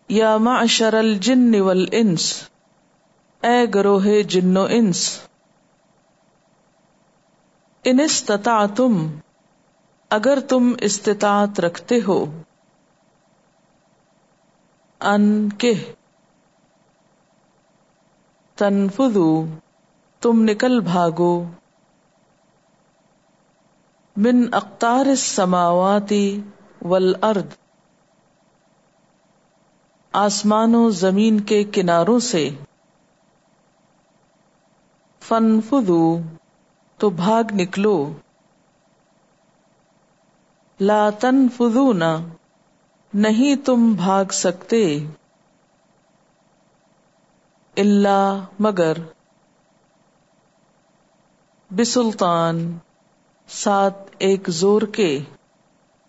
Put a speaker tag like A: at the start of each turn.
A: या मअशरल जिन्न वल इंस, ए गरोहे जिन्नो इंस। इन इस्तताअतुम, अगर तुम इस्तिताअत रखते हो, अन के तनफुदू, तुम निकल भागो, मिन अक़तारिस समावाति वल अर्द, आसमानों जमीन के किनारों से, फनफुदू, तो भाग निकलो, ला तनफुदूना, नहीं तुम भाग सकते, इल्ला मगर, बिसुल्तान, साथ एक जोर के,